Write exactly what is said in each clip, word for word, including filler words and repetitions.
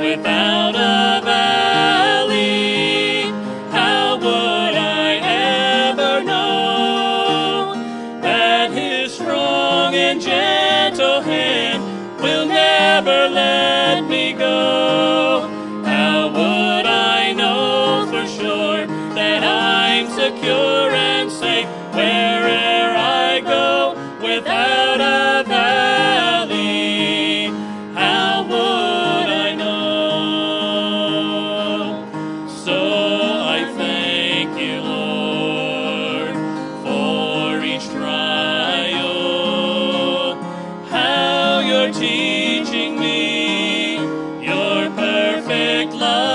without a valley, how would I ever know that His strong and gentle hand will never let me go? How would I know for sure that I'm secure and safe where'er I go without a valley? How would I know? So I thank you, Lord, for each trial, how you're teaching me your perfect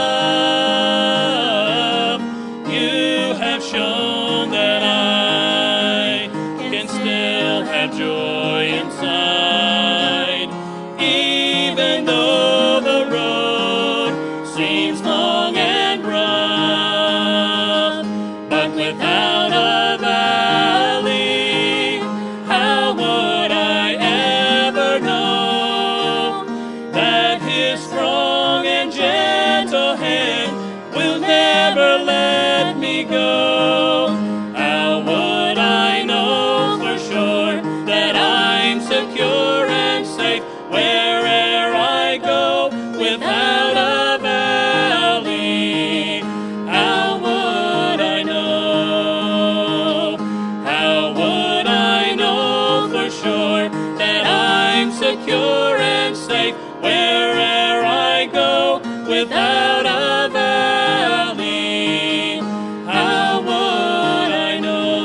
love. You have shown that I can still have joy inside, even though the road seems long and rough. But without a valley, how would I ever know that His strong and gentle hand will never let me go? How would I know for sure that I'm secure and safe where'er I go without a valley? How would I know? How would I know for sure that I'm secure and safe where'er I go without a valley? How would I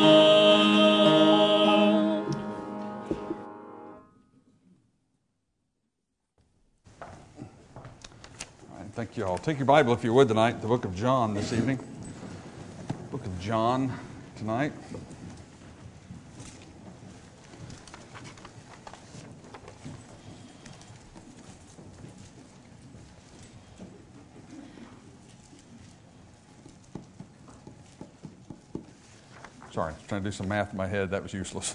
know? All right, thank you all. Take your Bible, if you would, tonight, the book of John this evening. Book of John tonight. Sorry, I was trying to do some math in my head. That was useless.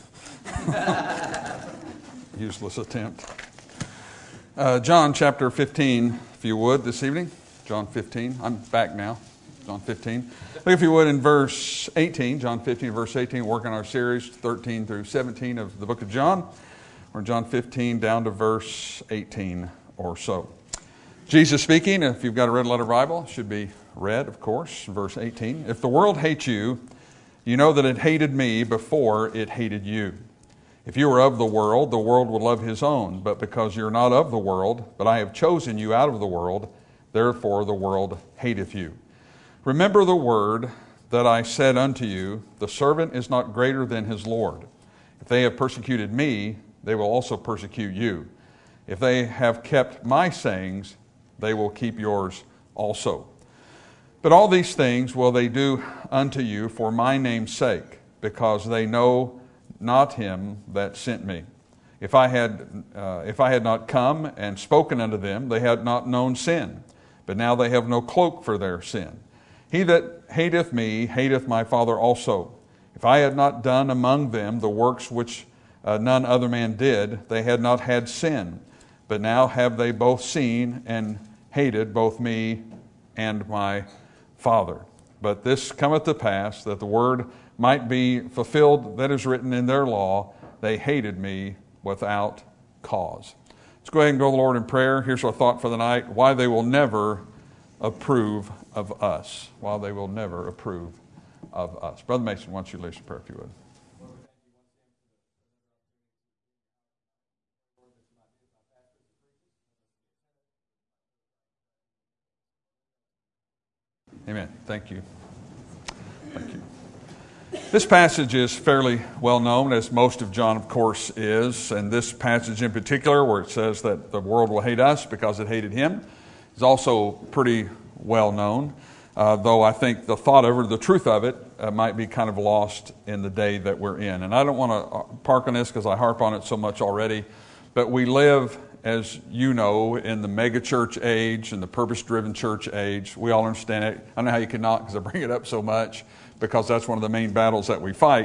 Useless attempt. Uh, John chapter fifteen, if you would, this evening. John fifteen. I'm back now. John fifteen. Look, if you would, in verse eighteen. John fifteen, verse eighteen. Working our series thirteen through seventeen of the book of John. We're in John fifteen down to verse eighteen or so. Jesus speaking, if you've got a red letter Bible, it should be read, of course. Verse eighteen. If the world hates you, you know that it hated me before it hated you. If you were of the world, the world would love his own. But because you're not of the world, but I have chosen you out of the world, therefore the world hateth you. Remember the word that I said unto you, the servant is not greater than his Lord. If they have persecuted me, they will also persecute you. If they have kept my sayings, they will keep yours also. But all these things will they do unto you for my name's sake, because they know not him that sent me. If I had uh, if I had not come and spoken unto them, they had not known sin. But now they have no cloak for their sin. He that hateth me hateth my Father also. If I had not done among them the works which uh, none other man did, they had not had sin. But now have they both seen and hated both me and my Father. But this cometh to pass, that the word might be fulfilled that is written in their law, they hated me without cause. Let's go ahead and go to the Lord in prayer. Here's our thought for the night: why they will never approve of us. Why they will never approve of us. Brother Mason, why don't you lead us in prayer, if you would. Amen. Thank you. Thank you. This passage is fairly well known, as most of John, of course, is. And this passage in particular, where it says that the world will hate us because it hated him, is also pretty well known. Uh, though I think the thought of it, the truth of it, uh, might be kind of lost in the day that we're in. And I don't want to park on this because I harp on it so much already. But we live, as you know, in the megachurch age and the purpose-driven church age. We all understand it. I don't know how you cannot, because I bring it up so much, because that's one of the main battles that we fight.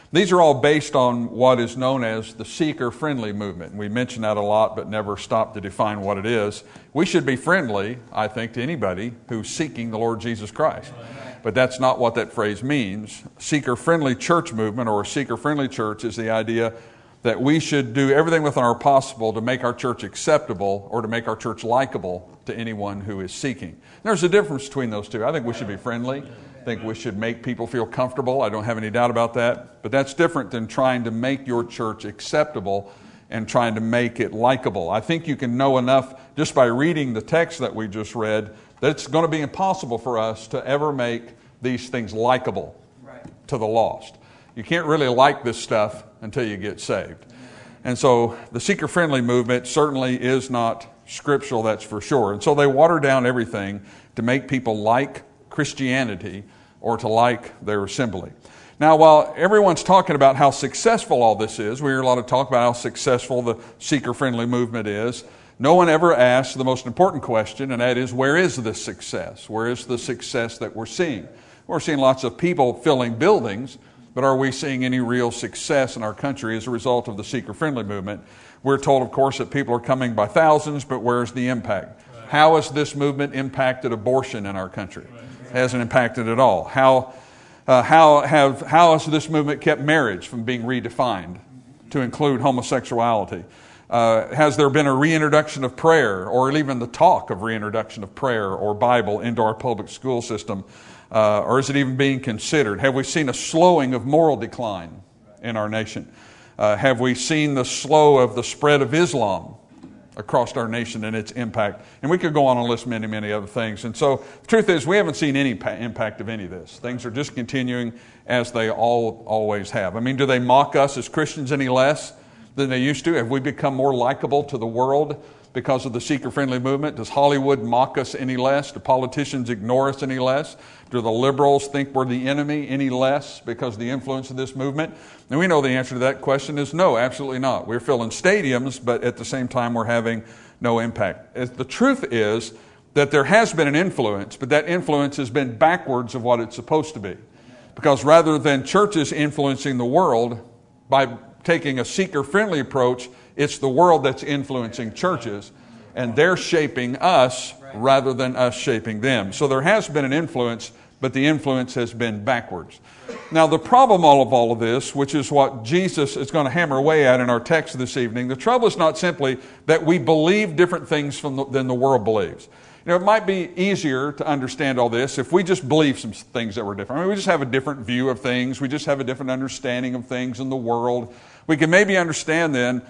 These are all based on what is known as the seeker-friendly movement. We mention that a lot, but never stop to define what it is. We should be friendly, I think, to anybody who's seeking the Lord Jesus Christ. But that's not what that phrase means. Seeker-friendly church movement or seeker-friendly church is the idea that we should do everything within our possible to make our church acceptable or to make our church likable to anyone who is seeking. There's a difference between those two. I think we should be friendly. I think we should make people feel comfortable. I don't have any doubt about that. But that's different than trying to make your church acceptable and trying to make it likable. I think you can know enough just by reading the text that we just read that it's going to be impossible for us to ever make these things likable right. to the lost. You can't really like this stuff until you get saved. And so the seeker-friendly movement certainly is not scriptural, that's for sure. And so they water down everything to make people like Christianity or to like their assembly. Now, while everyone's talking about how successful all this is, we hear a lot of talk about how successful the seeker-friendly movement is, no one ever asks the most important question, and that is, where is this success? Where is the success that we're seeing? We're seeing lots of people filling buildings, but are we seeing any real success in our country as a result of the seeker-friendly movement? We're told, of course, that people are coming by thousands, but where's the impact? Right. How has this movement impacted abortion in our country? Right. It hasn't impacted at all. How, uh, how, have, how has this movement kept marriage from being redefined to include homosexuality? Uh, has there been a reintroduction of prayer, or even the talk of reintroduction of prayer or Bible into our public school system? Uh, or is it even being considered? Have we seen a slowing of moral decline in our nation? Uh, have we seen the slow of the spread of Islam across our nation and its impact? And we could go on and list many, many other things. And so the truth is we haven't seen any pa- impact of any of this. Things are just continuing as they all always have. I mean, do they mock us as Christians any less than they used to? Have we become more likable to the world because of the seeker-friendly movement? Does Hollywood mock us any less? Do politicians ignore us any less? Do the liberals think we're the enemy any less because of the influence of this movement? And we know the answer to that question is no, absolutely not. We're filling stadiums, but at the same time we're having no impact. The truth is that there has been an influence, but that influence has been backwards of what it's supposed to be. Because rather than churches influencing the world by taking a seeker-friendly approach, it's the world that's influencing churches, and they're shaping us rather than us shaping them. So there has been an influence, but the influence has been backwards. Now, the problem all of all of this, which is what Jesus is going to hammer away at in our text this evening, the trouble is not simply that we believe different things from the, than the world believes. You know, it might be easier to understand all this if we just believe some things that were different. I mean, we just have a different view of things. We just have a different understanding of things in the world. We can maybe understand then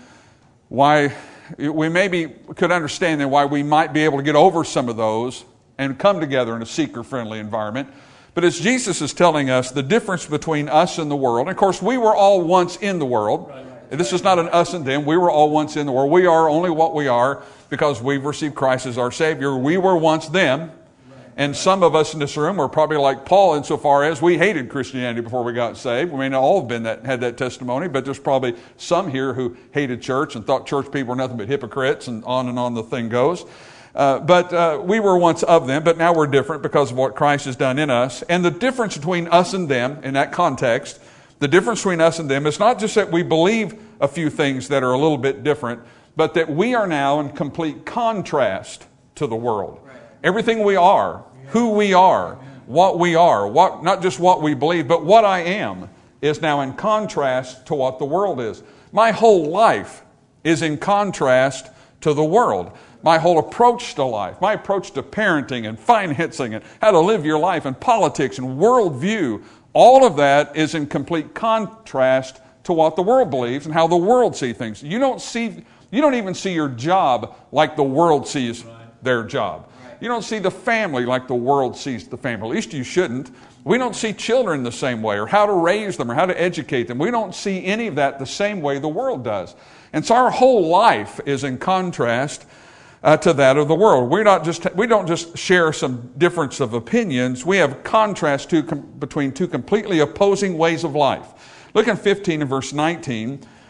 why, we maybe could understand then why we might be able to get over some of those and come together in a seeker-friendly environment. But as Jesus is telling us, the difference between us and the world, and of course we were all once in the world. This is not an us and them. We were all once in the world. We are only what we are because we've received Christ as our Savior. We were once them. And some of us in this room were probably like Paul insofar as we hated Christianity before we got saved. We may not all have been that, had that testimony, but there's probably some here who hated church and thought church people were nothing but hypocrites, and on and on the thing goes. Uh, but uh, we were once of them, but now we're different because of what Christ has done in us. And the difference between us and them in that context, the difference between us and them is not just that we believe a few things that are a little bit different, but that we are now in complete contrast to the world. Everything we are, who we are, what we are, what not just what we believe, but what I am is now in contrast to what the world is. My whole life is in contrast to the world. My whole approach to life, my approach to parenting and financing and how to live your life and politics and worldview, all of that is in complete contrast to what the world believes and how the world sees things. You don't see, you don't even see your job like the world sees their job. You don't see the family like the world sees the family. At least you shouldn't. We don't see children the same way, or how to raise them, or how to educate them. We don't see any of that the same way the world does. And so our whole life is in contrast uh, to that of the world. We're not just, we don't just share some difference of opinions. We have contrast to, com, between two completely opposing ways of life. Look in fifteen and verse nineteen.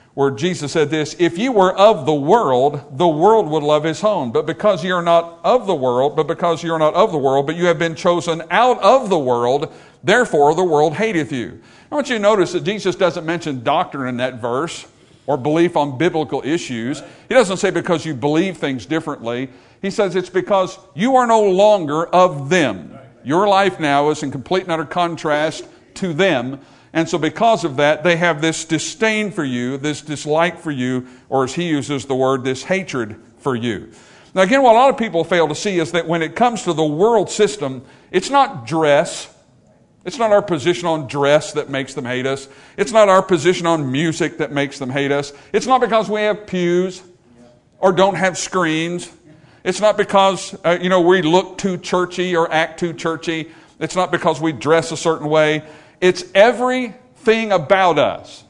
where Jesus said this, if you were of the world, the world would love his own. But because you are not of the world, but because you are not of the world, but you have been chosen out of the world, therefore the world hateth you. I want you to notice that Jesus doesn't mention doctrine in that verse or belief on biblical issues. He doesn't say because you believe things differently. He says it's because you are no longer of them. Your life now is in complete and utter contrast to them. And so because of that, they have this disdain for you, this dislike for you, or as he uses the word, this hatred for you. Now again, what a lot of people fail to see is that when it comes to the world system, it's not dress. It's not our position on dress that makes them hate us. It's not our position on music that makes them hate us. It's not because we have pews or don't have screens. It's not because, uh, you know, we look too churchy or act too churchy. It's not because we dress a certain way. It's everything about us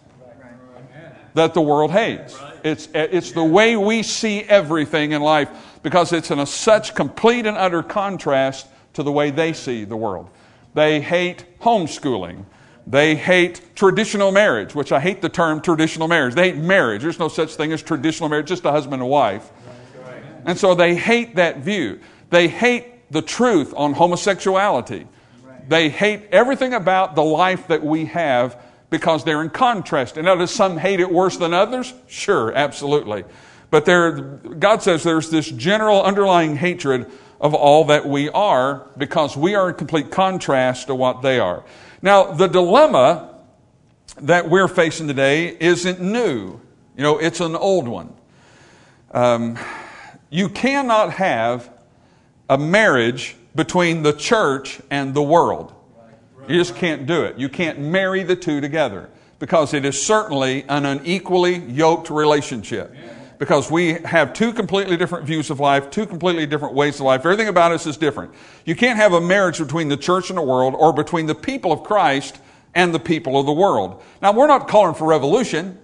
that the world hates. It's, it's the way we see everything in life because it's in a such complete and utter contrast to the way they see the world. They hate homeschooling. They hate traditional marriage, which I hate the term traditional marriage. They hate marriage. There's no such thing as traditional marriage, just a husband and wife. And so they hate that view. They hate the truth on homosexuality. They hate everything about the life that we have because they're in contrast. And now, does some hate it worse than others? Sure, absolutely. But there, God says there's this general underlying hatred of all that we are because we are in complete contrast to what they are. Now, the dilemma that we're facing today isn't new. You know, it's an old one. Um, you cannot have a marriage between the church and the world. You just can't do it. You can't marry the two together because it is certainly an unequally yoked relationship. Because we have two completely different views of life, two completely different ways of life. Everything about us is different. You can't have a marriage between the church and the world or between the people of Christ and the people of the world. Now, we're not calling for revolution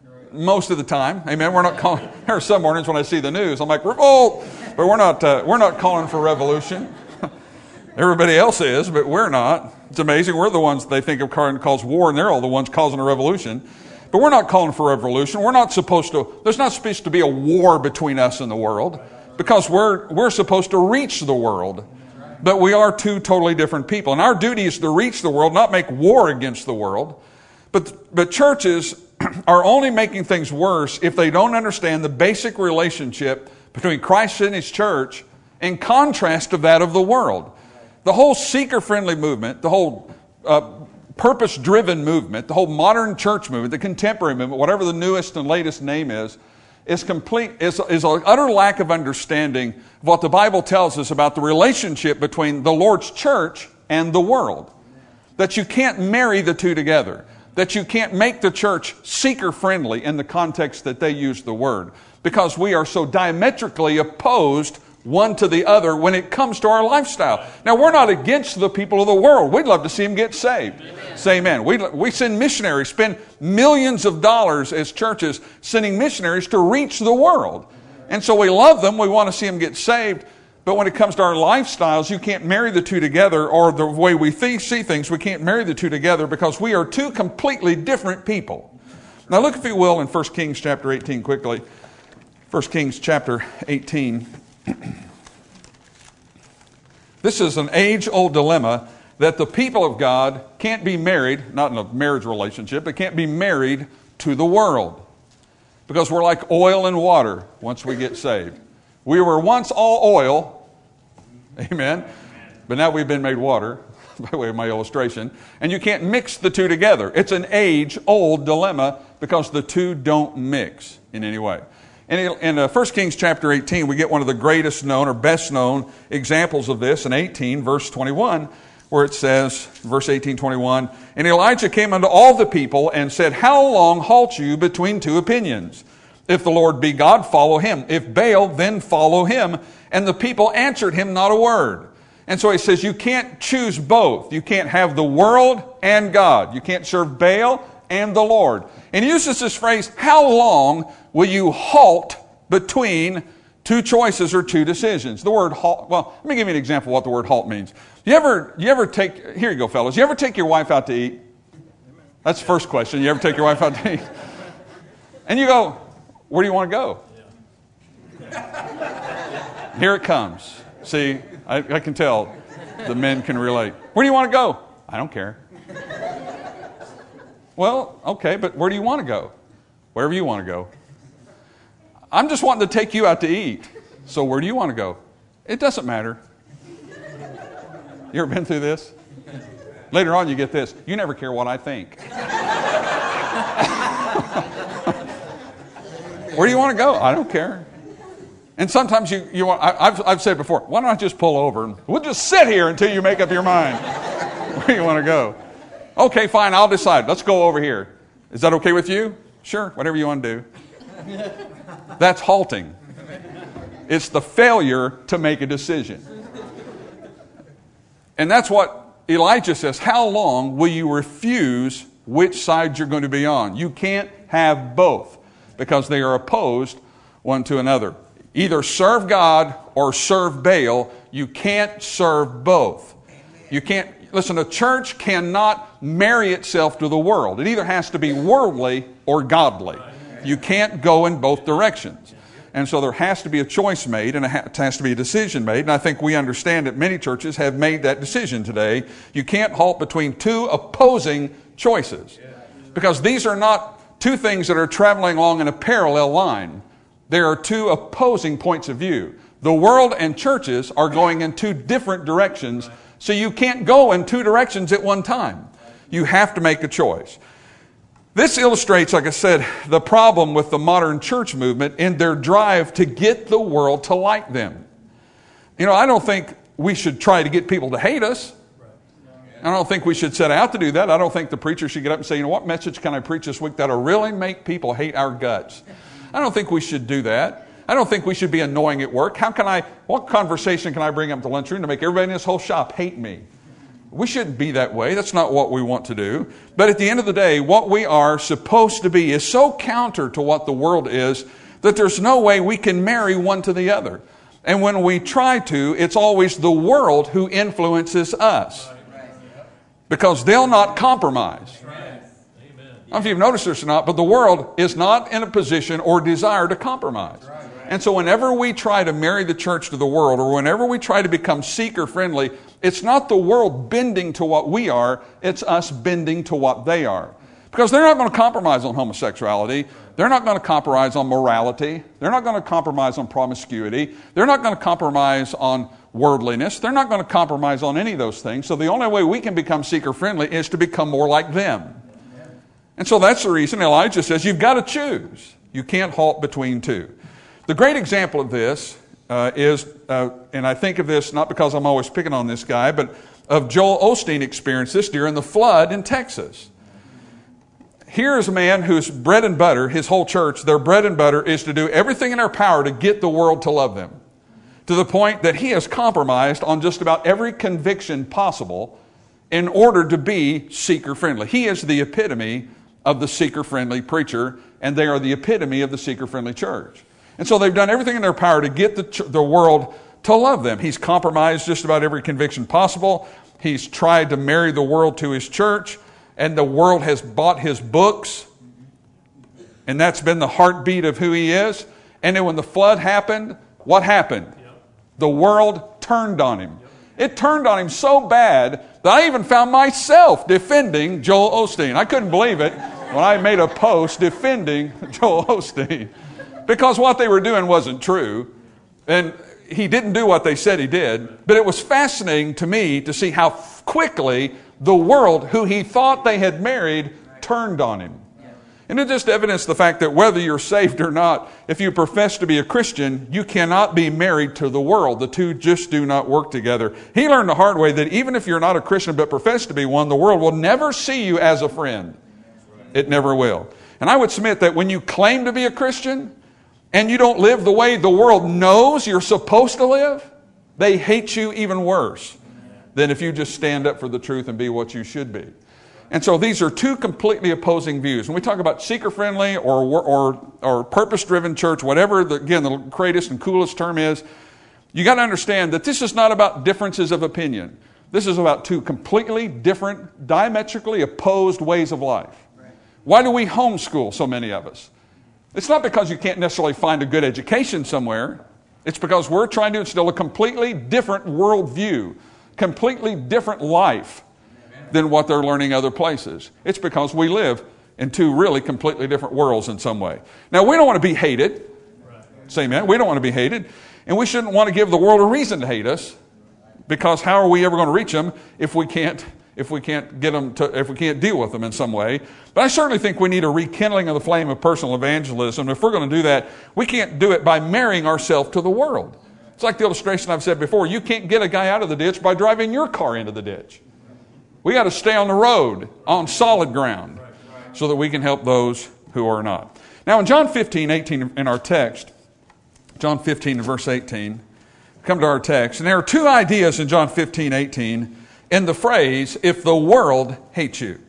most of the time. Amen. We're not calling. There are some mornings when I see the news, I'm like, revolt! But we're not, uh, we're not calling for revolution. Everybody else is, but we're not. It's amazing. We're the ones they think of calls war, and they're all the ones causing a revolution. But we're not calling for revolution. We're not supposed to, there's not supposed to be a war between us and the world because we're, we're supposed to reach the world. But we are two totally different people. And our duty is to reach the world, not make war against the world. But, but churches are only making things worse if they don't understand the basic relationship between Christ and His church in contrast to that of the world. The whole seeker-friendly movement, the whole uh, purpose-driven movement, the whole modern church movement, the contemporary movement, whatever the newest and latest name is, is complete, is, is an utter lack of understanding of what the Bible tells us about the relationship between the Lord's church and the world. That you can't marry the two together. That you can't make the church seeker-friendly in the context that they use the word. Because we are so diametrically opposed one to the other when it comes to our lifestyle. Now, we're not against the people of the world. We'd love to see them get saved. Amen. Say amen. We, we send missionaries, spend millions of dollars as churches sending missionaries to reach the world. And so we love them. We want to see them get saved. But when it comes to our lifestyles, you can't marry the two together, or the way we th- see things, we can't marry the two together because we are two completely different people. Now look, if you will, in First Kings chapter eighteen quickly. First Kings chapter eighteen. This is an age-old dilemma that the people of God can't be married, not in a marriage relationship, but can't be married to the world. Because we're like oil and water once we get saved. We were once all oil, amen, but now we've been made water, by way of my illustration, and you can't mix the two together. It's an age-old dilemma because the two don't mix in any way. And in uh, First Kings chapter eighteen, we get one of the greatest known or best known examples of this in eighteen, verse twenty-one, where it says, verse eighteen, twenty-one, and Elijah came unto all the people and said, how long halt you between two opinions? If the Lord be God, follow him. If Baal, then follow him. And the people answered him not a word. And so he says, you can't choose both. You can't have the world and God. You can't serve Baal and the Lord. And he uses this phrase, how long will you halt between two choices or two decisions? The word halt, well, let me give you an example of what the word halt means. You ever, you ever take, here you go, fellas. You ever take your wife out to eat? That's the first question. You ever take your wife out to eat? And you go, where do you want to go? Here it comes. See, I, I can tell the men can relate. Where do you want to go? I don't care. Well, okay, but where do you want to go? Wherever you want to go. I'm just wanting to take you out to eat. So where do you want to go? It doesn't matter. You ever been through this? Later on you get this. You never care what I think. Where do you want to go? I don't care. And sometimes you, you want, I, I've, I've said before, why don't I just pull over and we'll just sit here until you make up your mind where you want to go. Okay, fine, I'll decide. Let's go over here. Is that okay with you? Sure, whatever you want to do. That's halting. It's the failure to make a decision. And that's what Elijah says. How long will you refuse which side you're going to be on? You can't have both because they are opposed one to another. Either serve God or serve Baal. You can't serve both. You can't, listen, a church cannot marry itself to the world. It either has to be worldly or godly. You can't go in both directions. And so there has to be a choice made, and it has to be a decision made. And I think we understand that many churches have made that decision today. You can't halt between two opposing choices. Because these are not two things that are traveling along in a parallel line. There are two opposing points of view. The world and churches are going in two different directions, so you can't go in two directions at one time. You have to make a choice. This illustrates, like I said, the problem with the modern church movement in their drive to get the world to like them. You know, I don't think we should try to get people to hate us. I don't think we should set out to do that. I don't think the preacher should get up and say, you know, what message can I preach this week that'll really make people hate our guts? I don't think we should do that. I don't think we should be annoying at work. How can I, what conversation can I bring up to lunchroom to make everybody in this whole shop hate me? We shouldn't be that way. That's not what we want to do. But at the end of the day, what we are supposed to be is so counter to what the world is that there's no way we can marry one to the other. And when we try to, it's always the world who influences us. Because they'll not compromise. I don't know if you've noticed this or not, but the world is not in a position or desire to compromise. And so whenever we try to marry the church to the world, or whenever we try to become seeker-friendly, it's not the world bending to what we are, it's us bending to what they are. Because they're not going to compromise on homosexuality. They're not going to compromise on morality. They're not going to compromise on promiscuity. They're not going to compromise on worldliness. They're not going to compromise on any of those things. So the only way we can become seeker-friendly is to become more like them. And so that's the reason Elijah says you've got to choose. You can't halt between two. The great example of this uh, is, uh, and I think of this not because I'm always picking on this guy, but of Joel Osteen experienced this during the flood in Texas. Here is a man whose bread and butter, his whole church, their bread and butter is to do everything in their power to get the world to love them. To the point that he has compromised on just about every conviction possible in order to be seeker-friendly. He is the epitome of the seeker-friendly preacher, and they are the epitome of the seeker-friendly church. And so they've done everything in their power to get the, ch- the world to love them. He's compromised just about every conviction possible. He's tried to marry the world to his church, and the world has bought his books, and that's been the heartbeat of who he is. And then when the flood happened, what happened? Yep. The world turned on him. Yep. It turned on him so bad that I even found myself defending Joel Osteen. I couldn't believe it when I made a post defending Joel Osteen. Because what they were doing wasn't true. And he didn't do what they said he did. But it was fascinating to me to see how quickly the world, who he thought they had married, turned on him. And it just evidenced the fact that whether you're saved or not, if you profess to be a Christian, you cannot be married to the world. The two just do not work together. He learned the hard way that even if you're not a Christian but profess to be one, the world will never see you as a friend. It never will. And I would submit that when you claim to be a Christian and you don't live the way the world knows you're supposed to live, they hate you even worse than if you just stand up for the truth and be what you should be. And so these are two completely opposing views. When we talk about seeker-friendly or, or, or purpose-driven church, whatever, the, again, the greatest and coolest term is, you got to understand that this is not about differences of opinion. This is about two completely different, diametrically opposed ways of life. Why do we homeschool, so many of us? It's not because you can't necessarily find a good education somewhere. It's because we're trying to instill a completely different worldview, completely different life than what they're learning other places. It's because we live in two really completely different worlds in some way. Now, we don't want to be hated. Say amen. We don't want to be hated. And we shouldn't want to give the world a reason to hate us, because how are we ever going to reach them if we can't if we can't get them to, if we can't deal with them in some way? But I certainly think we need a rekindling of the flame of personal evangelism. If we're going to do that, we can't do it by marrying ourselves to the world. It's like the illustration I've said before. You can't get a guy out of the ditch by driving your car into the ditch. We got to stay on the road, on solid ground, so that we can help those who are not. Now in John fifteen, eighteen in our text, John fifteen and verse eighteen, come to our text, and there are two ideas in John fifteen, eighteen in the phrase, if the world hates you.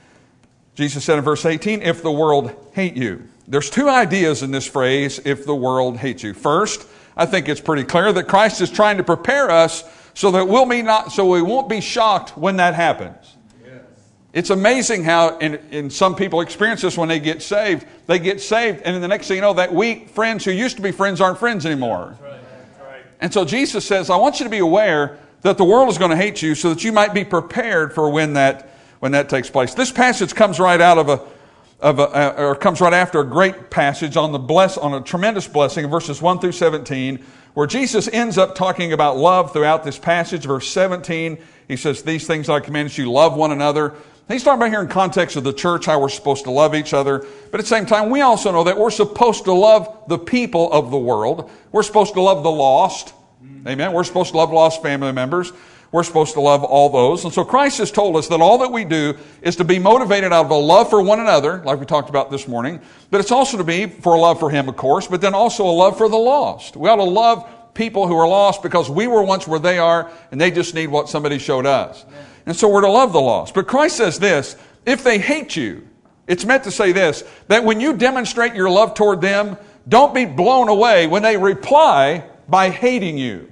Jesus said in verse eighteen, if the world hate you. There's two ideas in this phrase, if the world hates you. First, I think it's pretty clear that Christ is trying to prepare us so that we'll be not, so we won't be shocked when that happens. Yes. It's amazing how, and, and some people experience this when they get saved. They get saved, and then the next thing you know, that weak friends who used to be friends aren't friends anymore. That's right. That's right. And so Jesus says, I want you to be aware that the world is going to hate you so that you might be prepared for when that when that takes place. This passage comes right out of a of a, or comes right after a great passage on the bless on a tremendous blessing in verses one through seventeen, where Jesus ends up talking about love throughout this passage. Verse seventeen, he says, "These things I command you, love one another." He's talking about here in context of the church, how we're supposed to love each other. But at the same time, we also know that we're supposed to love the people of the world. We're supposed to love the lost. Amen. We're supposed to love lost family members. We're supposed to love all those. And so Christ has told us that all that we do is to be motivated out of a love for one another, like we talked about this morning. But it's also to be for a love for Him, of course, but then also a love for the lost. We ought to love people who are lost because we were once where they are, and they just need what somebody showed us. And so we're to love the lost. But Christ says this, if they hate you, it's meant to say this, that when you demonstrate your love toward them, don't be blown away when they reply by hating you,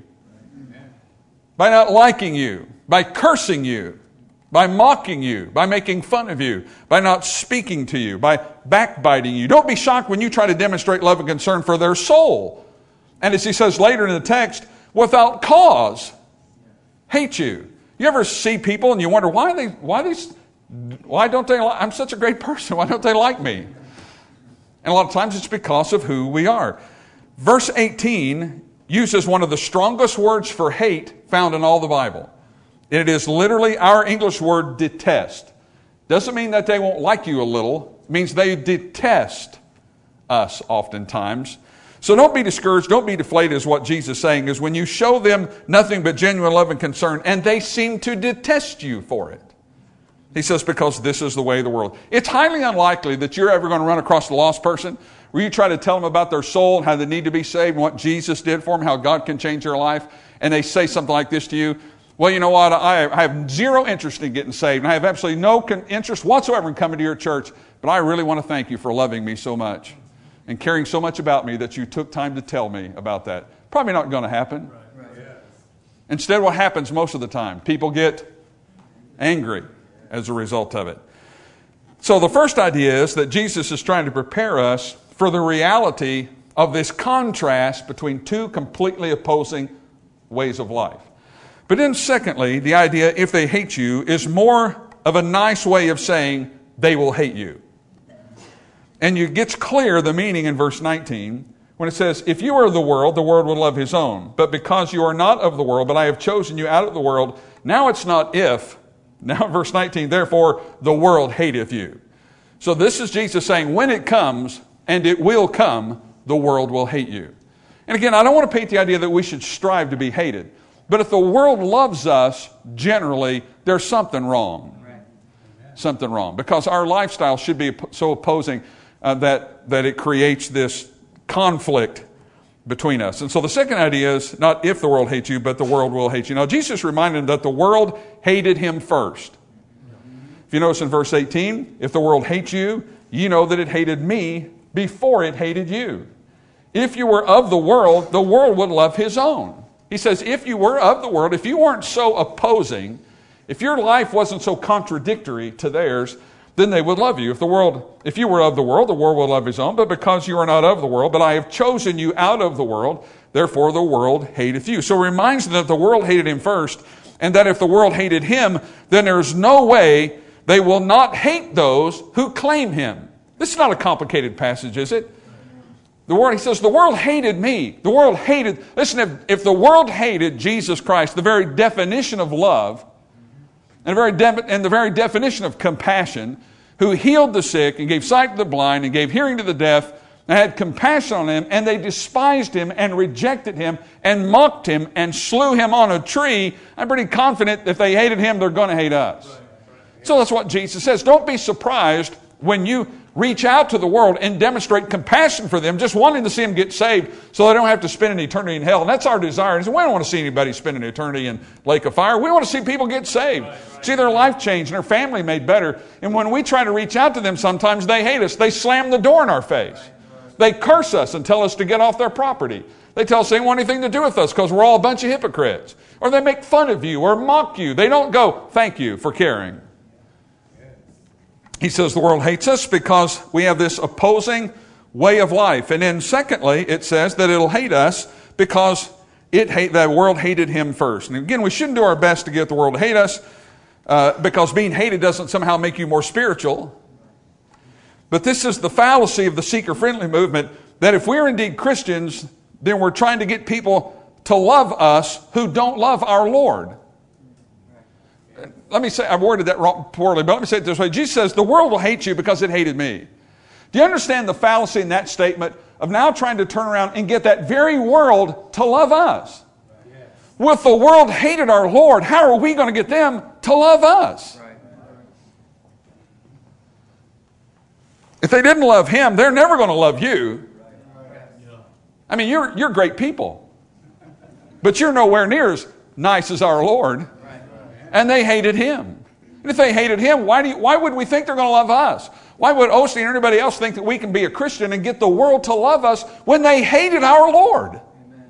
by not liking you, by cursing you, by mocking you, by making fun of you, by not speaking to you, by backbiting you. Don't be shocked when you try to demonstrate love and concern for their soul. And as he says later in the text, without cause, hate you. You ever see people and you wonder, why they, why these, why don't they, I'm such a great person, why don't they like me? And a lot of times it's because of who we are. Verse eighteen uses one of the strongest words for hate found in all the Bible. It is literally our English word detest. Doesn't mean that they won't like you a little. It means they detest us oftentimes. So don't be discouraged. Don't be deflated is what Jesus is saying, is when you show them nothing but genuine love and concern and they seem to detest you for it. He says, because this is the way of the world. It's highly unlikely that you're ever going to run across a lost person where you try to tell them about their soul and how they need to be saved and what Jesus did for them, how God can change their life, and they say something like this to you. Well, you know what? I, I have zero interest in getting saved, and I have absolutely no con- interest whatsoever in coming to your church, but I really want to thank you for loving me so much and caring so much about me that you took time to tell me about that. Probably not going to happen. Right, right. Yes. Instead, what happens most of the time? People get angry as a result of it. So the first idea is that Jesus is trying to prepare us for the reality of this contrast between two completely opposing ways of life. But then secondly, the idea, if they hate you, is more of a nice way of saying they will hate you. And it gets clear the meaning in verse nineteen when it says, if you are of the world, the world will love his own. But because you are not of the world, but I have chosen you out of the world, now it's not if. Now verse nineteen, therefore the world hateth you. So this is Jesus saying, when it comes, and it will come, the world will hate you. And again, I don't want to paint the idea that we should strive to be hated. But if the world loves us, generally, there's something wrong. Right. Something wrong. Because our lifestyle should be so opposing uh, that, that it creates this conflict between us. And so the second idea is not if the world hates you, but the world will hate you. Now, Jesus reminded them that the world hated him first. If you notice in verse eighteen, if the world hates you, you know that it hated me before it hated you. If you were of the world, the world would love his own. He says, if you were of the world, if you weren't so opposing, if your life wasn't so contradictory to theirs, then they would love you. If the world, if you were of the world, the world would love his own, but because you are not of the world, but I have chosen you out of the world, therefore the world hateth you. So it reminds them that the world hated him first, and that if the world hated him, then there's no way they will not hate those who claim him. This is not a complicated passage, is it? The world, he says, the world hated me. The world hated, listen, if, if the world hated Jesus Christ, the very definition of love, and the very, de- and the very definition of compassion, who healed the sick and gave sight to the blind and gave hearing to the deaf, and had compassion on him, and they despised him and rejected him and mocked him and slew him on a tree, I'm pretty confident if they hated him, they're going to hate us. So that's what Jesus says. Don't be surprised when you reach out to the world and demonstrate compassion for them, just wanting to see them get saved so they don't have to spend an eternity in hell. And that's our desire. We don't want to see anybody spend an eternity in lake of fire. We want to see people get saved, right, right. see their life changed and their family made better. And when we try to reach out to them, sometimes they hate us. They slam the door in our face. Right. They curse us and tell us to get off their property. They tell us they don't want anything to do with us because we're all a bunch of hypocrites. Or they make fun of you or mock you. They don't go, thank you for caring. He says the world hates us because we have this opposing way of life. And then secondly, it says that it'll hate us because it hate, the world hated him first. And again, we shouldn't do our best to get the world to hate us uh, because being hated doesn't somehow make you more spiritual. But this is the fallacy of the seeker-friendly movement, that if we're indeed Christians, then we're trying to get people to love us who don't love our Lord. Let me say, I worded that wrong, poorly, but let me say it this way. Jesus says, the world will hate you because it hated me. Do you understand the fallacy in that statement of now trying to turn around and get that very world to love us? Yes. Well, if the world hated our Lord, how are we going to get them to love us? Right. If they didn't love him, they're never going to love you. I mean, you're, you're great people, but you're nowhere near as nice as our Lord. And they hated him. And if they hated him, why do you, why would we think they're going to love us? Why would Osteen or anybody else think that we can be a Christian and get the world to love us when they hated our Lord? Amen.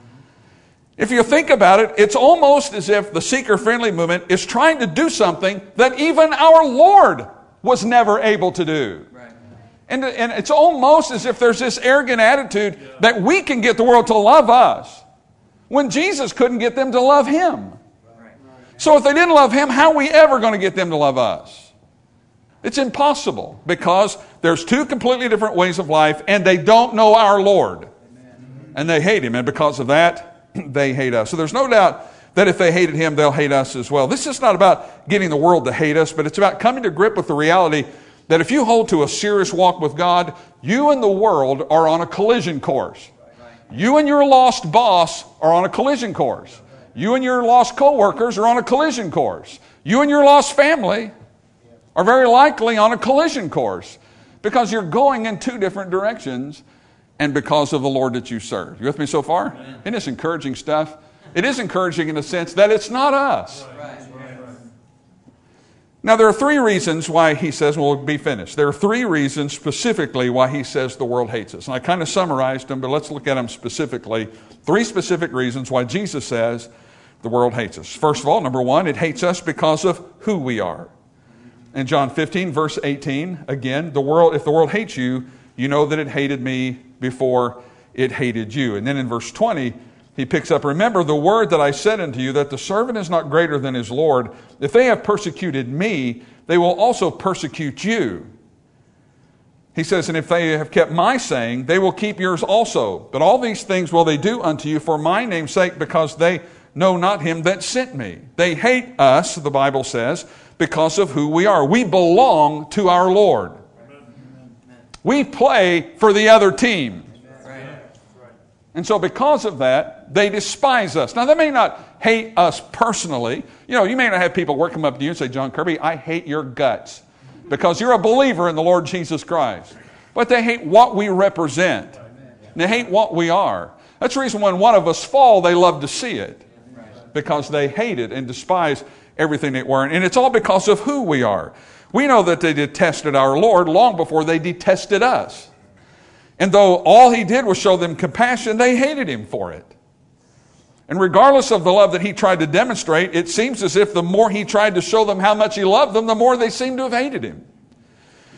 If you think about it, it's almost as if the seeker-friendly movement is trying to do something that even our Lord was never able to do. Right. And, and it's almost as if there's this arrogant attitude yeah. that we can get the world to love us when Jesus couldn't get them to love him. So if they didn't love him, how are we ever going to get them to love us? It's impossible because there's two completely different ways of life and they don't know our Lord. And they hate him. And because of that, they hate us. So there's no doubt that if they hated him, they'll hate us as well. This is not about getting the world to hate us, but it's about coming to grip with the reality that if you hold to a serious walk with God, you and the world are on a collision course. You and your lost boss are on a collision course. You and your lost co-workers are on a collision course. You and your lost family are very likely on a collision course because you're going in two different directions and because of the Lord that you serve. You with me so far? Amen. Isn't this encouraging stuff? It is encouraging in the sense that it's not us. Right. Right. Now, there are three reasons why he says, we'll be finished. There are three reasons specifically why he says the world hates us. And I kind of summarized them, but let's look at them specifically. Three specific reasons why Jesus says the world hates us. First of all, number one, it hates us because of who we are. In John fifteen, verse eighteen, again, the world, if the world hates you, you know that it hated me before it hated you. And then in verse twenty, he picks up, remember the word that I said unto you, that the servant is not greater than his Lord. If they have persecuted me, they will also persecute you. He says, and if they have kept my saying, they will keep yours also. But all these things will they do unto you for my name's sake, because they know not him that sent me. They hate us, the Bible says, because of who we are. We belong to our Lord. We play for the other team. And so because of that, they despise us. Now, they may not hate us personally. You know, you may not have people work come up to you and say, John Kirby, I hate your guts, because you're a believer in the Lord Jesus Christ. But they hate what we represent. And they hate what we are. That's the reason when one of us fall, they love to see it, because they hate it and despise everything that we're in. And it's all because of who we are. We know that they detested our Lord long before they detested us. And though all he did was show them compassion, they hated him for it. And regardless of the love that he tried to demonstrate, it seems as if the more he tried to show them how much he loved them, the more they seemed to have hated him.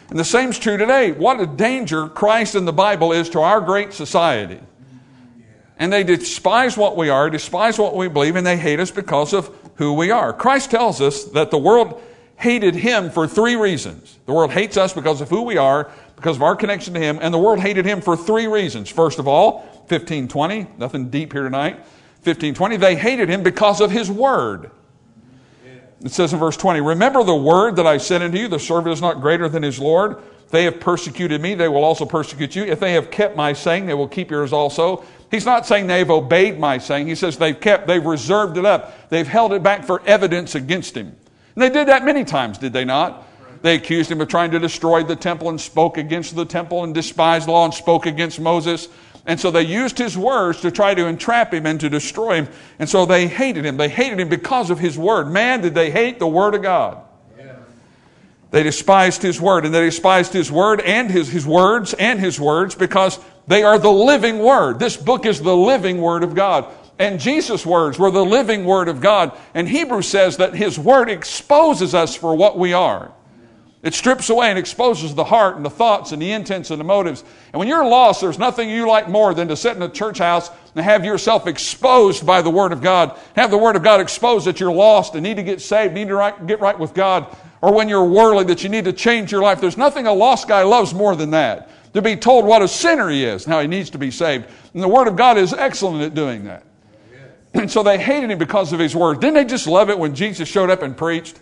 And the same is true today. What a danger Christ and the Bible is to our great society. And they despise what we are, despise what we believe, and they hate us because of who we are. Christ tells us that the world hated him for three reasons. The world hates us because of who we are, because of our connection to him, and the world hated him for three reasons. First of all, fifteen twenty, nothing deep here tonight. fifteen twenty, they hated him because of his word. It says in verse twenty, remember the word that I said unto you, the servant is not greater than his Lord. They have persecuted me, they will also persecute you. If they have kept my saying, they will keep yours also. He's not saying they've obeyed my saying. He says they've kept, they've reserved it up. They've held it back for evidence against him. And they did that many times, did they not? They accused him of trying to destroy the temple and spoke against the temple and despised law and spoke against Moses. And so they used his words to try to entrap him and to destroy him. And so they hated him. They hated him because of his word. Man, did they hate the word of God. Yeah. They despised his word. And they despised his word and his, his words and his words because they are the living word. This book is the living word of God. And Jesus' words were the living word of God. And Hebrews says that his word exposes us for what we are. It strips away and exposes the heart and the thoughts and the intents and the motives. And when you're lost, there's nothing you like more than to sit in a church house and have yourself exposed by the Word of God. Have the Word of God exposed that you're lost and need to get saved, need to right, get right with God. Or when you're worldly, that you need to change your life. There's nothing a lost guy loves more than that. To be told what a sinner he is and how he needs to be saved. And the Word of God is excellent at doing that. And so they hated him because of his Word. Didn't they just love it when Jesus showed up and preached?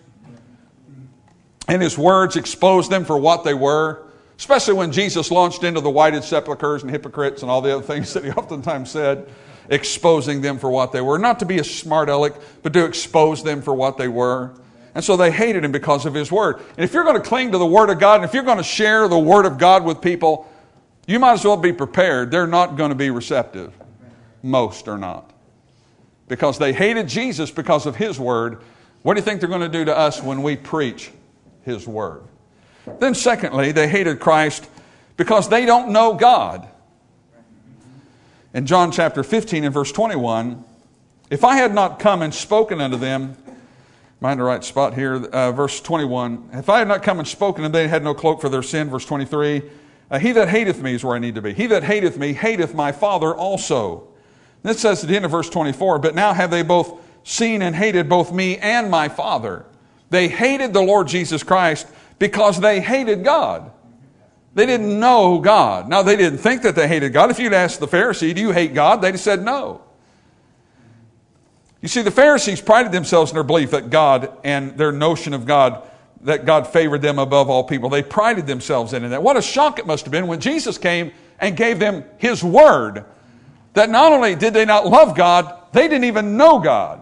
And his words exposed them for what they were. Especially when Jesus launched into the whited sepulchres and hypocrites and all the other things that he oftentimes said. Exposing them for what they were. Not to be a smart aleck, but to expose them for what they were. And so they hated him because of his word. And if you're going to cling to the word of God, and if you're going to share the word of God with people, you might as well be prepared. They're not going to be receptive. Most are not. Because they hated Jesus because of his word. What do you think they're going to do to us when we preach his word? Then secondly, they hated Christ because they don't know God. In John chapter fifteen and verse twenty-one, if I had not come and spoken unto them, am I in the right spot here? Uh, verse twenty-one, if I had not come and spoken unto them, they had no cloak for their sin. Verse twenty-three, uh, he that hateth me is where I need to be. He that hateth me hateth my Father also. And it says at the end of verse twenty-four, but now have they both seen and hated both me and my Father. They hated the Lord Jesus Christ because they hated God. They didn't know God. Now, they didn't think that they hated God. If you'd asked the Pharisee, do you hate God? They'd have said no. You see, the Pharisees prided themselves in their belief that God and their notion of God, that God favored them above all people. They prided themselves in that. What a shock it must have been when Jesus came and gave them his word. That not only did they not love God, they didn't even know God.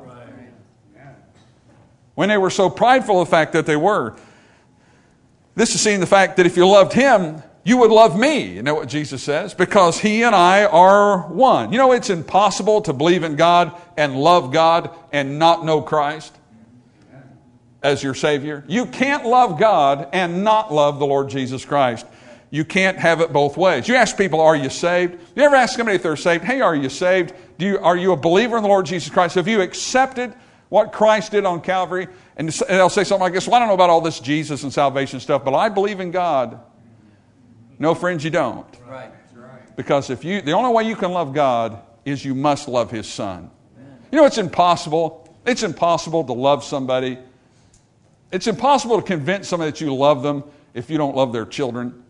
When they were so prideful of the fact that they were. This is seeing the fact that if you loved him, you would love me. You know what Jesus says? Because he and I are one. You know, it's impossible to believe in God and love God and not know Christ as your Savior. You can't love God and not love the Lord Jesus Christ. You can't have it both ways. You ask people, are you saved? You ever ask somebody if they're saved? Hey, are you saved? Do you, are you a believer in the Lord Jesus Christ? Have you accepted what Christ did on Calvary? And they'll say something like this, well, I don't know about all this Jesus and salvation stuff, but I believe in God. No, friends, you don't. Right. Because if you, the only way you can love God is you must love his Son. You know, it's impossible. It's impossible to love somebody. It's impossible to convince somebody that you love them if you don't love their children.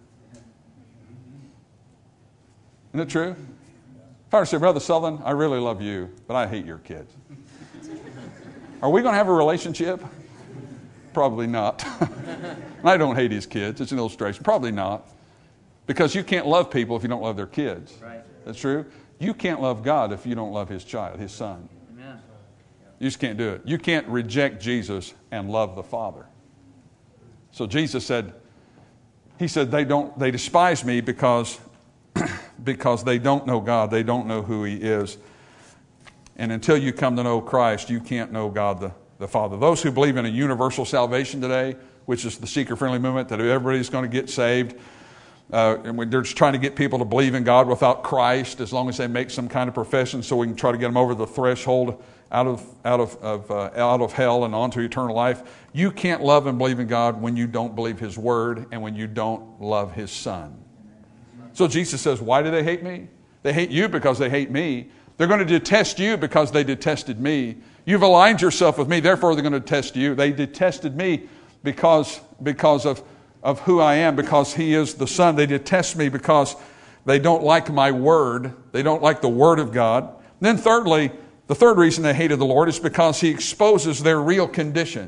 Isn't it true? If I were to say, Brother Sutherland, I really love you, but I hate your kids. Are we going to have a relationship? Probably not. I don't hate his kids. It's an illustration. Probably not. Because you can't love people if you don't love their kids. Right. That's true. You can't love God if you don't love his child, his son. Amen. You just can't do it. You can't reject Jesus and love the Father. So Jesus said, he said, they don't, they despise me because, because they don't know God. They don't know who he is. And until you come to know Christ, you can't know God the, the Father. Those who believe in a universal salvation today, which is the seeker-friendly movement, that everybody's going to get saved, Uh, and we, they're just trying to get people to believe in God without Christ, as long as they make some kind of profession, so we can try to get them over the threshold out of out of, of uh, out of hell and onto eternal life. You can't love and believe in God when you don't believe His Word and when you don't love His Son. So Jesus says, why do they hate me? They hate you because they hate me. They're going to detest you because they detested me. You've aligned yourself with me, therefore they're going to detest you. They detested me because because of of who I am, because He is the Son. They detest me because they don't like my Word. They don't like the Word of God. And then thirdly, the third reason they hated the Lord is because He exposes their real condition.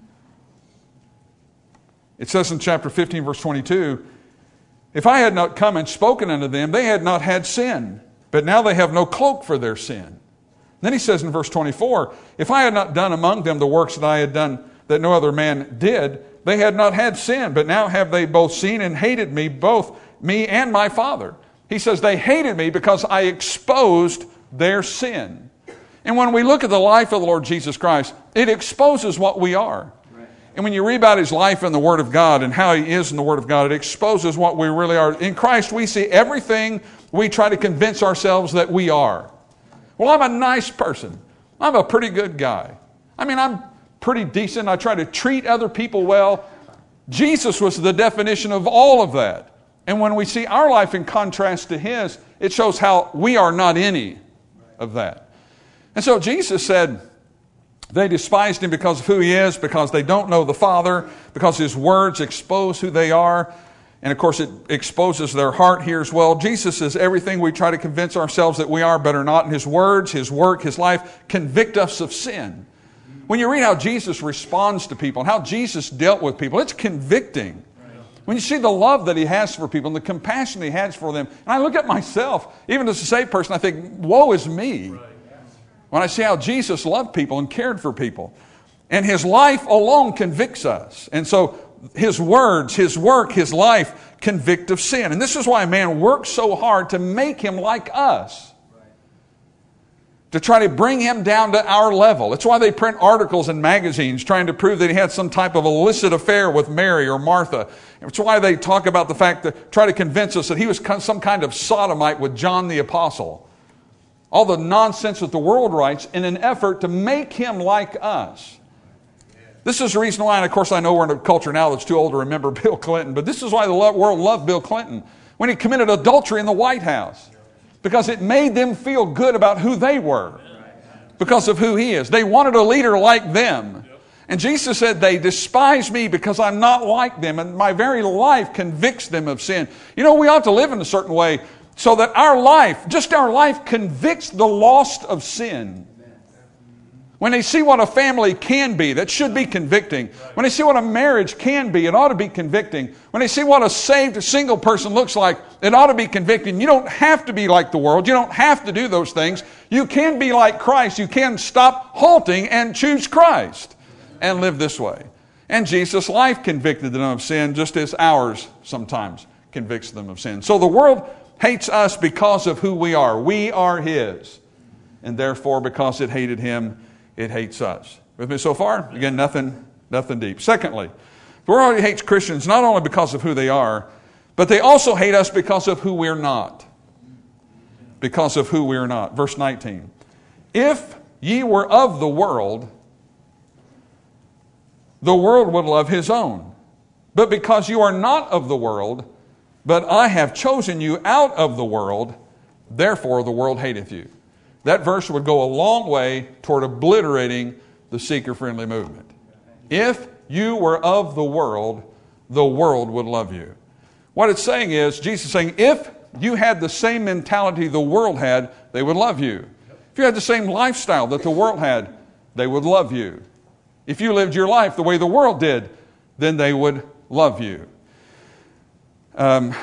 It says in chapter fifteen, verse twenty-two, if I had not come and spoken unto them, they had not had sin, but now they have no cloak for their sin. Then he says in verse twenty-four, if I had not done among them the works that I had done that no other man did, they had not had sin, but now have they both seen and hated me, both me and my Father. He says they hated me because I exposed their sin. And when we look at the life of the Lord Jesus Christ, it exposes what we are. Right. And when you read about His life in the Word of God and how He is in the Word of God, it exposes what we really are. In Christ, we see everything we try to convince ourselves that we are. Well, I'm a nice person. I'm a pretty good guy. I mean, I'm pretty decent. I try to treat other people well. Jesus was the definition of all of that. And when we see our life in contrast to His, it shows how we are not any of that. And so Jesus said they despised Him because of who He is, because they don't know the Father, because His words expose who they are. And of course, it exposes their heart here as well. Jesus says everything we try to convince ourselves that we are, but are not. And His words, His work, His life convict us of sin. When you read how Jesus responds to people and how Jesus dealt with people, it's convicting. When you see the love that He has for people and the compassion He has for them, and I look at myself, even as a saved person, I think, woe is me. When I see how Jesus loved people and cared for people. And His life alone convicts us. And so His words, His work, His life convict of sin. And this is why man works so hard to make Him like us. To try to bring Him down to our level. It's why they print articles in magazines trying to prove that He had some type of illicit affair with Mary or Martha. It's why they talk about the fact that try to convince us that He was some kind of sodomite with John the Apostle. All the nonsense that the world writes in an effort to make Him like us. This is the reason why, and of course I know we're in a culture now that's too old to remember Bill Clinton, but this is why the world loved Bill Clinton when he committed adultery in the White House. Because it made them feel good about who they were. Because of who He is. They wanted a leader like them. And Jesus said, they despise me because I'm not like them. And my very life convicts them of sin. You know, we ought to live in a certain way so that our life, just our life, convicts the lost of sin. When they see what a family can be, that should be convicting. When they see what a marriage can be, it ought to be convicting. When they see what a saved single person looks like, it ought to be convicting. You don't have to be like the world. You don't have to do those things. You can be like Christ. You can stop halting and choose Christ and live this way. And Jesus' life convicted them of sin just as ours sometimes convicts them of sin. So the world hates us because of who we are. We are His. And therefore, because it hated Him, it hates us. With me so far? Again, nothing, nothing deep. Secondly, the world hates Christians not only because of who they are, but they also hate us because of who we're not. Because of who we're not. Verse nineteen. If ye were of the world, the world would love his own. But because you are not of the world, but I have chosen you out of the world, therefore the world hateth you. That verse would go a long way toward obliterating the seeker-friendly movement. If you were of the world, the world would love you. What it's saying is, Jesus is saying, if you had the same mentality the world had, they would love you. If you had the same lifestyle that the world had, they would love you. If you lived your life the way the world did, then they would love you. Um,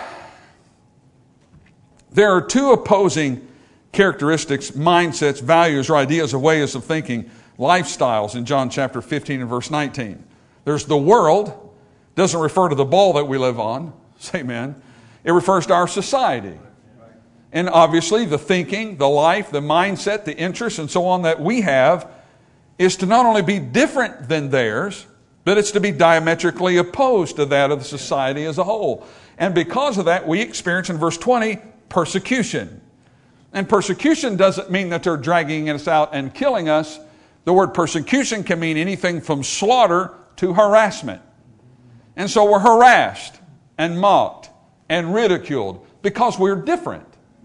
there are two opposing characteristics, mindsets, values, or ideas of ways of thinking, lifestyles in John chapter fifteen and verse nineteen. There's the world. Doesn't refer to the ball that we live on. Say amen. It refers to our society. And obviously the thinking, the life, the mindset, the interests, and so on that we have is to not only be different than theirs, But it's to be diametrically opposed to that of the society as a whole. And because of that, we experience in verse twenty persecution. And persecution doesn't mean that they're dragging us out and killing us. The word persecution can mean anything from slaughter to harassment. And so we're harassed and mocked and ridiculed because we're different.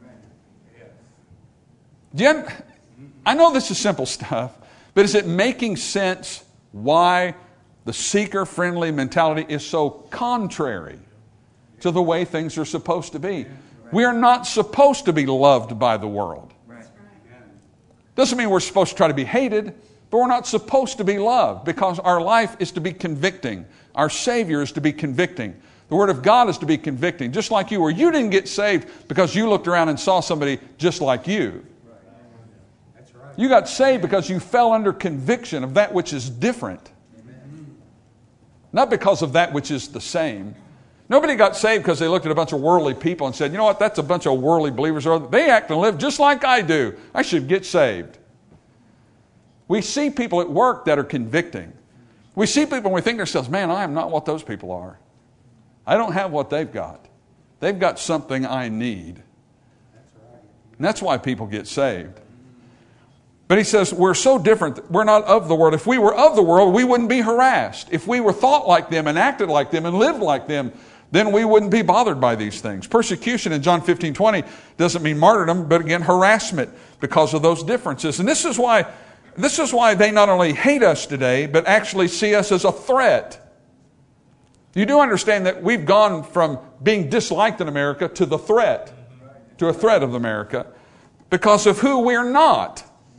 Do you, I know this is simple stuff, but is it making sense why the seeker-friendly mentality is so contrary to the way things are supposed to be? We are not supposed to be loved by the world. Doesn't mean we're supposed to try to be hated, but we're not supposed to be loved because our life is to be convicting. Our Savior is to be convicting. The Word of God is to be convicting. Just like you were. You didn't get saved because you looked around and saw somebody just like you. You got saved because you fell under conviction of that which is different. Not because of that which is the same. Nobody got saved because they looked at a bunch of worldly people and said, you know what, that's a bunch of worldly believers. They act and live just like I do. I should get saved. We see people at work that are convicting. We see people and we think to ourselves, man, I am not what those people are. I don't have what they've got. They've got something I need. And that's why people get saved. But he says, we're so different. We're not of the world. If we were of the world, we wouldn't be harassed. If we were thought like them and acted like them and lived like them, then we wouldn't be bothered by these things. Persecution in John fifteen twenty doesn't mean martyrdom, but again, harassment because of those differences. And this is why, this is why they not only hate us today, but actually see us as a threat. You do understand that we've gone from being disliked in America to the threat, to a threat of America, because of who we're not.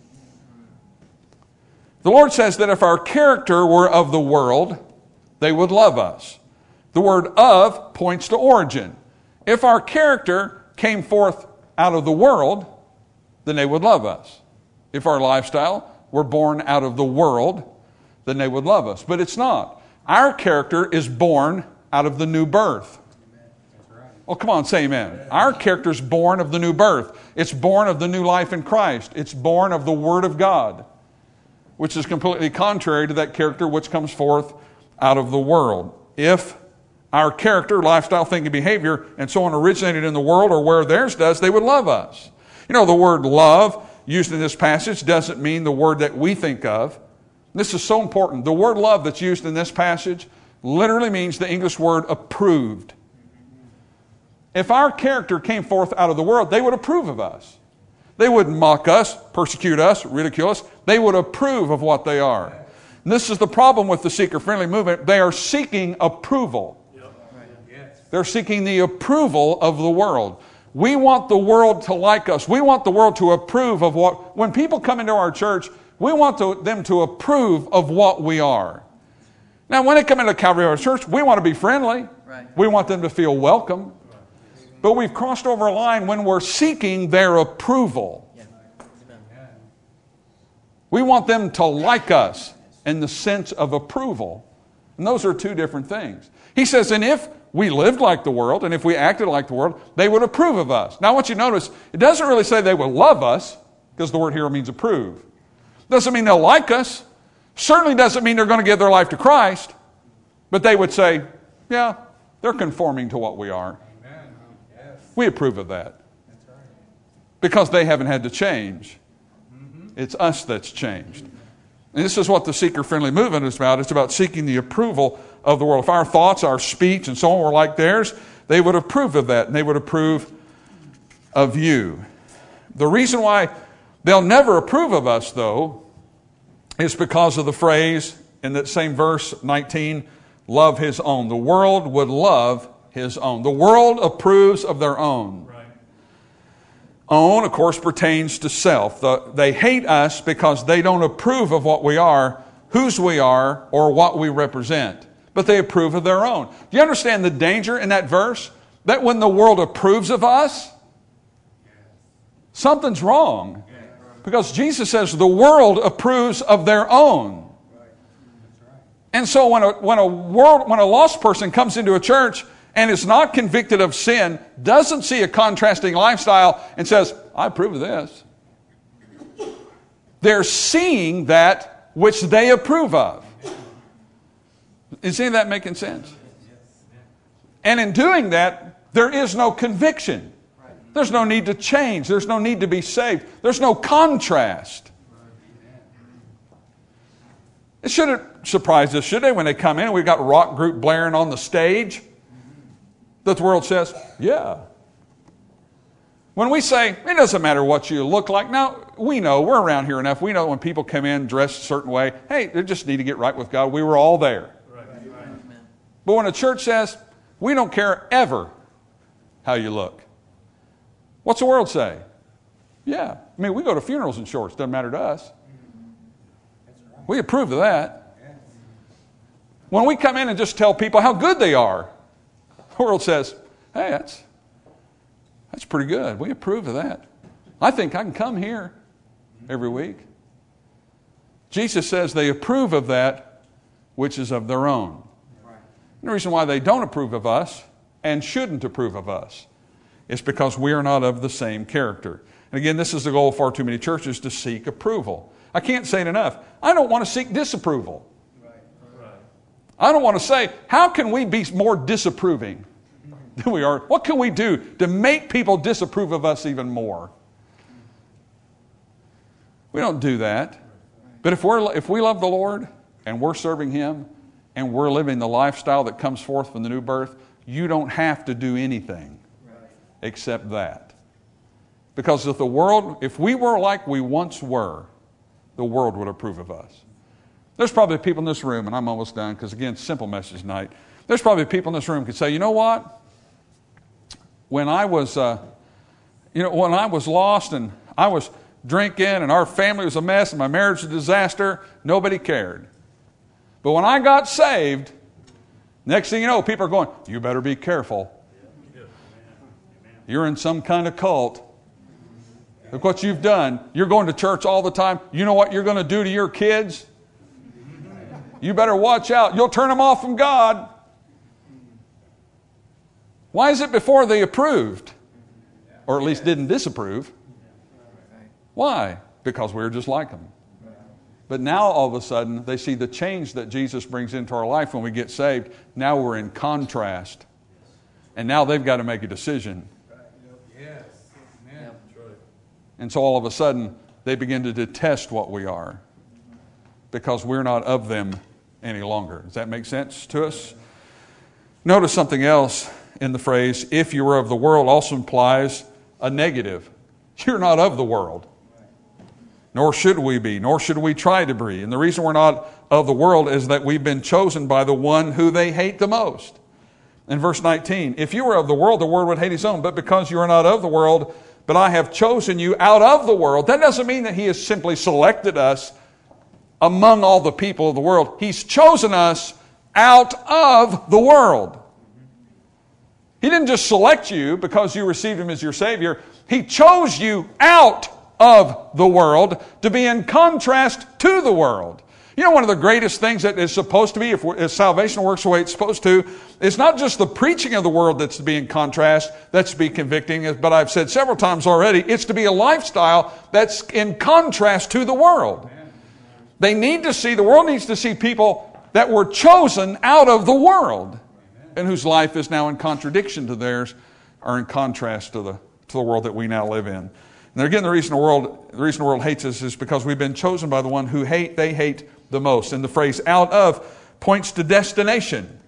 The Lord says that if our character were of the world, they would love us. The word of points to origin. If our character came forth out of the world, then they would love us. If our lifestyle were born out of the world, then they would love us. But it's not. Our character is born out of the new birth. Oh, come on, say amen. Our character is born of the new birth. It's born of the new life in Christ. It's born of the Word of God, which is completely contrary to that character which comes forth out of the world. If our character, lifestyle, thinking, behavior, and so on originated in the world or where theirs does, they would love us. You know, the word love used in this passage doesn't mean the word that we think of. This is so important. The word love that's used in this passage literally means the English word approved. If our character came forth out of the world, they would approve of us. They wouldn't mock us, persecute us, ridicule us. They would approve of what they are. And this is the problem with the seeker-friendly movement. They are seeking approval. They're seeking the approval of the world. We want the world to like us. We want the world to approve of what... When people come into our church, we want to, them to approve of what we are. Now, when they come into Calvary Church, we want to be friendly. Right. We want them to feel welcome. But we've crossed over a line when we're seeking their approval. Yeah. We want them to like us in the sense of approval. And those are two different things. He says, and if we lived like the world, and if we acted like the world, they would approve of us. Now, I want you to notice, it doesn't really say they will love us, because the word here means approve. Doesn't mean they'll like us. Certainly doesn't mean they're going to give their life to Christ. But they would say, yeah, they're conforming to what we are. Amen. Yes. We approve of that. That's right. Because they haven't had to change. Mm-hmm. It's us that's changed. And this is what the seeker-friendly movement is about. It's about seeking the approval of the world. If our thoughts, our speech, and so on were like theirs, they would approve of that, and they would approve of you. The reason why they'll never approve of us, though, is because of the phrase in that same verse, nineteen, love his own. The world would love his own. The world approves of their own. Right. Own, of course, pertains to self. The, they hate us because they don't approve of what we are, whose we are, or what we represent. But they approve of their own. Do you understand the danger in that verse? That when the world approves of us, something's wrong. Because Jesus says the world approves of their own. And so when a, when a world, when a lost person comes into a church and is not convicted of sin, doesn't see a contrasting lifestyle and says, I approve of this. They're seeing that which they approve of. Is any of that making sense? And in doing that, there is no conviction. There's no need to change. There's no need to be saved. There's no contrast. It shouldn't surprise us, should they, when they come in and we've got a rock group blaring on the stage that the world says, yeah. When we say, it doesn't matter what you look like. Now, we know, we're around here enough. We know when people come in dressed a certain way, hey, they just need to get right with God. We were all there. Right. But when a church says, we don't care ever how you look, what's the world say? Yeah. I mean, we go to funerals in shorts. Doesn't matter to us. We approve of that. When we come in and just tell people how good they are, the world says, hey, that's, that's pretty good. We approve of that. I think I can come here every week. Jesus says they approve of that which is of their own. And the reason why they don't approve of us and shouldn't approve of us is because we are not of the same character. And again, this is the goal of far too many churches, to seek approval. I can't say it enough. I don't want to seek disapproval. I don't want to say, how can we be more disapproving than we are? What can we do to make people disapprove of us even more? We don't do that. But if we're if we love the Lord and we're serving Him and we're living the lifestyle that comes forth from the new birth, you don't have to do anything except that. Because if the world, if we were like we once were, the world would approve of us. There's probably people in this room, and I'm almost done because, again, simple message night. There's probably people in this room who could say, you know what? When I was, uh, you know, when I was lost and I was drinking and our family was a mess and my marriage was a disaster, nobody cared. But when I got saved, next thing you know, people are going, you better be careful. You're in some kind of cult. Look what you've done. You're going to church all the time. You know what you're going to do to your kids? You better watch out. You'll turn them off from God. Why is it before they approved? Or at least didn't disapprove? Why? Because we were just like them. But now all of a sudden they see the change that Jesus brings into our life when we get saved. Now we're in contrast. And now they've got to make a decision. And so all of a sudden, they begin to detest what we are because we're not of them any longer. Does that make sense to us? Notice something else in the phrase, if you were of the world, also implies a negative. You're not of the world. Nor should we be, nor should we try to be. And the reason we're not of the world is that we've been chosen by the one who they hate the most. In verse nineteen, if you were of the world, the world would hate his own. But because you are not of the world, but I have chosen you out of the world. That doesn't mean that He has simply selected us among all the people of the world. He's chosen us out of the world. He didn't just select you because you received Him as your Savior. He chose you out of the world to be in contrast to the world. You know, one of the greatest things that is supposed to be, if, if salvation works the way it's supposed to, it's not just the preaching of the word that's to be in contrast, that's to be convicting, but I've said several times already, it's to be a lifestyle that's in contrast to the world. They need to see, the world needs to see people that were chosen out of the world and whose life is now in contradiction to theirs, or in contrast to the, to the world that we now live in. And again, the reason the world, the reason the world hates us is because we've been chosen by the one who hate, they hate the most. And the phrase out of points to destination.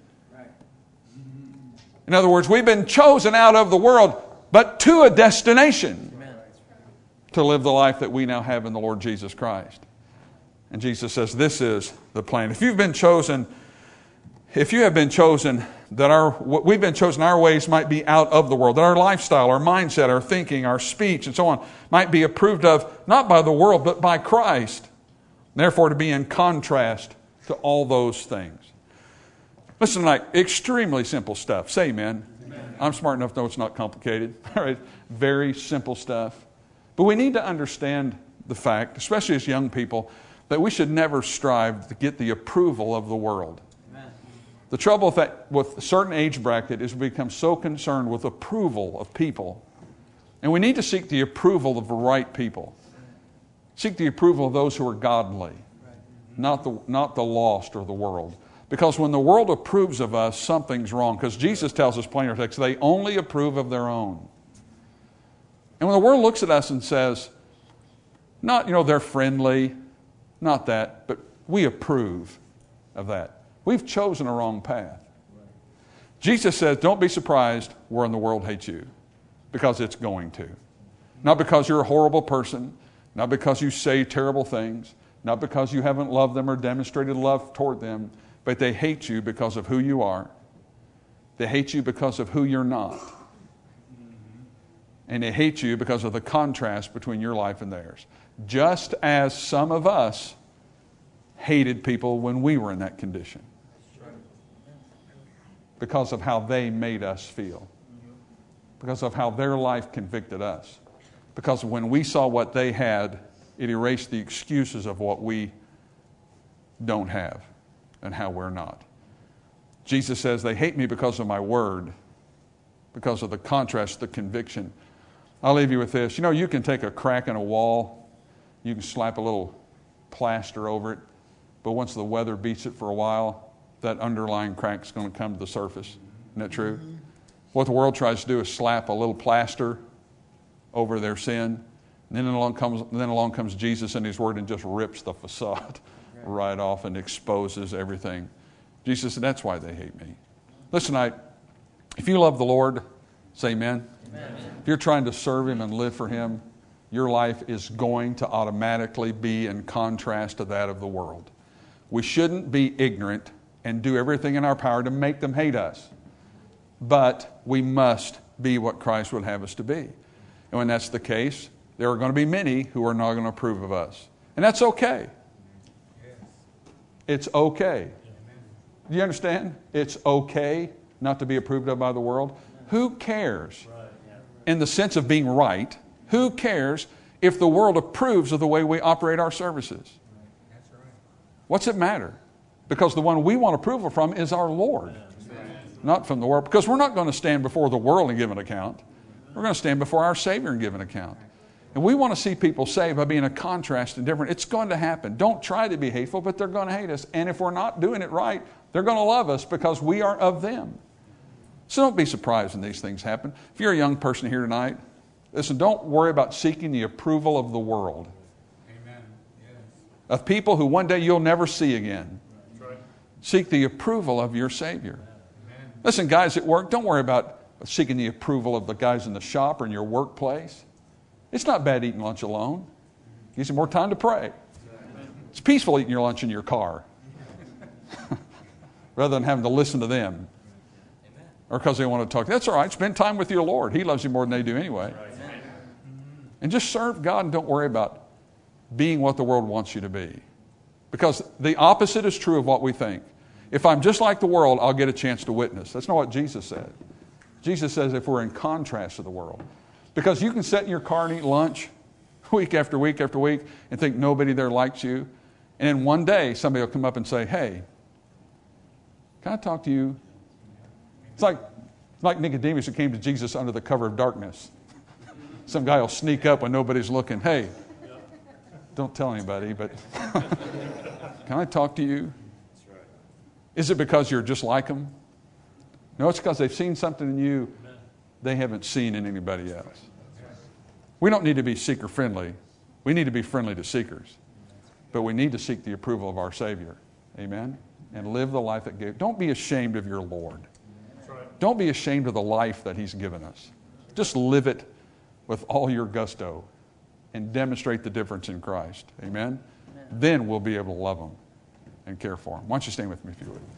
In other words, we've been chosen out of the world, but to a destination. Amen. To live the life that we now have in the Lord Jesus Christ. And Jesus says this is the plan. If you've been chosen, if you have been chosen, that our what we've been chosen, our ways might be out of the world, that our lifestyle, our mindset, our thinking, our speech, and so on might be approved of not by the world, but by Christ. Therefore, to be in contrast to all those things. Listen tonight, extremely simple stuff. Say amen. Amen. I'm smart enough to know it's not complicated. All right, very simple stuff. But we need to understand the fact, especially as young people, that we should never strive to get the approval of the world. Amen. The trouble with, that, with a certain age bracket is we become so concerned with approval of people. And we need to seek the approval of the right people. Seek the approval of those who are godly, not the, not the lost or the world. Because when the world approves of us, something's wrong. Because Jesus tells us plain text, they only approve of their own. And when the world looks at us and says, not, you know, they're friendly, not that, but we approve of that. We've chosen a wrong path. Jesus says, don't be surprised when the world hates you, because it's going to. Not because you're a horrible person, not because you say terrible things, not because you haven't loved them or demonstrated love toward them, but they hate you because of who you are. They hate you because of who you're not. And they hate you because of the contrast between your life and theirs. Just as some of us hated people when we were in that condition. Because of how they made us feel. Because of how their life convicted us. Because when we saw what they had, it erased the excuses of what we don't have and how we're not. Jesus says, they hate me because of my word, because of the contrast, the conviction. I'll leave you with this. You know, you can take a crack in a wall, you can slap a little plaster over it, but once the weather beats it for a while, that underlying crack's going to come to the surface. Isn't that true? Mm-hmm. What the world tries to do is slap a little plaster over their sin. And then along comes, then along comes Jesus and His Word and just rips the facade right. right off and exposes everything. Jesus said, that's why they hate me. Listen, tonight, if you love the Lord, say amen. Amen. If you're trying to serve Him and live for Him, your life is going to automatically be in contrast to that of the world. We shouldn't be ignorant and do everything in our power to make them hate us. But we must be what Christ would have us to be. And when that's the case, there are going to be many who are not going to approve of us. And that's okay. It's okay. Do you understand? It's okay not to be approved of by the world. Who cares? In the sense of being right, who cares if the world approves of the way we operate our services? What's it matter? Because the one we want approval from is our Lord, not from the world. Because we're not going to stand before the world and give an account. We're going to stand before our Savior and give an account. And we want to see people saved by being a contrast and different. It's going to happen. Don't try to be hateful, but they're going to hate us. And if we're not doing it right, they're going to love us because we are of them. So don't be surprised when these things happen. If you're a young person here tonight, listen, don't worry about seeking the approval of the world. Amen. Yes. Of people who one day you'll never see again. That's right. Seek the approval of your Savior. Amen. Listen, guys at work, don't worry about seeking the approval of the guys in the shop or in your workplace. It's not bad eating lunch alone. It gives you more time to pray. It's peaceful eating your lunch in your car rather than having to listen to them or because they want to talk. That's all right. Spend time with your Lord. He loves you more than they do anyway. And just serve God and don't worry about being what the world wants you to be. Because the opposite is true of what we think. If I'm just like the world, I'll get a chance to witness. That's not what Jesus said. Jesus says if we're in contrast to the world. Because you can sit in your car and eat lunch week after week after week and think nobody there likes you. And then one day somebody will come up and say, hey, can I talk to you? It's like, like Nicodemus who came to Jesus under the cover of darkness. Some guy will sneak up when nobody's looking. Hey, don't tell anybody, but can I talk to you? Is it because you're just like them? No, it's because they've seen something in you they haven't seen in anybody else. We don't need to be seeker-friendly. We need to be friendly to seekers. But we need to seek the approval of our Savior. Amen? And live the life that gave. Don't be ashamed of your Lord. Don't be ashamed of the life that He's given us. Just live it with all your gusto and demonstrate the difference in Christ. Amen? Amen. Then we'll be able to love Him and care for Him. Why don't you stand with me if you would.